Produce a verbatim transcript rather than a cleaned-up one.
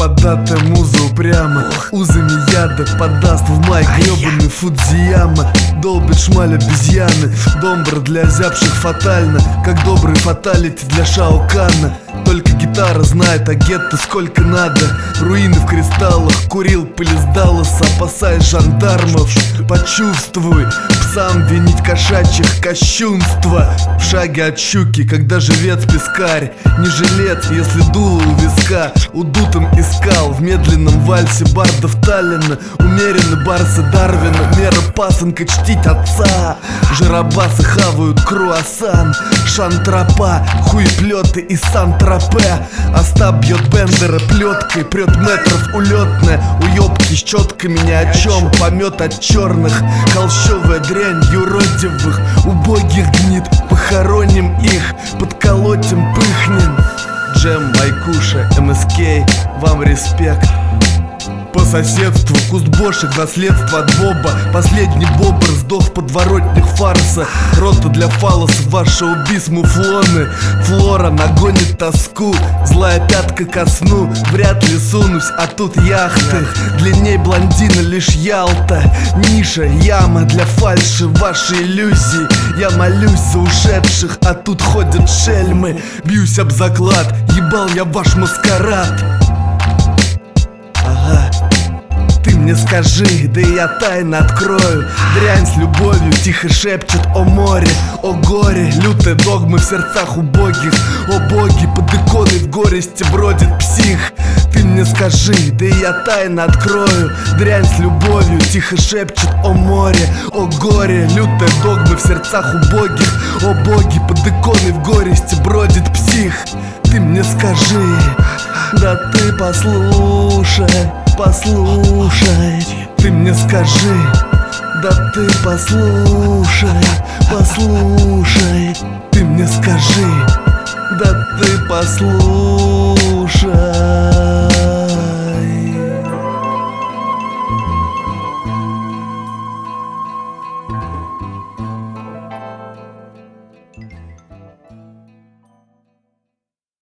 Подата муза упрямо, узами яда подаст в май гребаный Фудзияма. Долбит шмаль обезьяны, домбра для озябших фатально, как добрый фаталити для Шао Кана. Только гитара знает о гетто сколько надо. Руины в кристаллах, курил пыль из Далласа, опасаясь жандармов. Почувствуй, псам винить кошачьих кощунства. В шаге от щуки, когда живец пескарь. Не жилец, если дуло у виска. Удутым искал в медленном вальсе бардов Таллина. Умеренно барсы Дарвина, мера пасынка чтить отца. Жиробасы хавают круассан, шантропа, хуеплеты и Сан-Тропе. Остап бьет Бендера плеткой, прет метров улетная. Уебки с четками ни о чем, помет от черных. Холщовая дрянь юродивых, убогих гнит. Похороним их, подколотим, пыхнем. Джем, Майкуша, эм эс кей, вам респект. По соседству куст бошек, наследство от Боба. Последний бобр сдох в подворотнях фарса. Рота для фалосов, ваши убийц муфлоны. Флора нагонит тоску, злая пятка ко сну. Вряд ли сунусь, а тут яхты. Длинней блондина лишь Ялта. Ниша, яма для фальши, ваши иллюзии. Я молюсь за ушедших, а тут ходят шельмы. Бьюсь об заклад, ебал я ваш маскарад. Ага. Ты мне скажи, да и я тайно открою. Дрянь с любовью тихо шепчет о море, о горе. Лютые догмы в сердцах убогих. О боги, под иконой в горести бродит псих. Ты мне скажи, да и я тайно открою. Дрянь с любовью тихо шепчет о море, о горе. Лютые догмы в сердцах убогих. О боги, под иконой в горести бродит псих. Ты мне скажи, да ты послушай, послушай. Ты мне скажи, да ты послушай, послушай. Ты мне скажи, да ты послушай.